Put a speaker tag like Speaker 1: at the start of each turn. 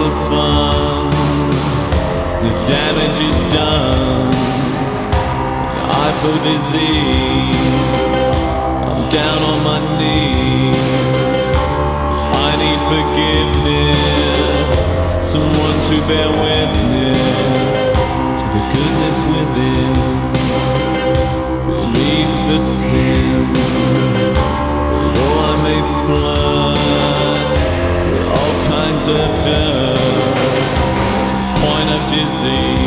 Speaker 1: the fun. The damage is done. I feel disease. I'm down on my knees. I need forgiveness. Someone to bear witness to the goodness within. Beneath the sin, although I may flood with all kinds of dirt, to the point of disease.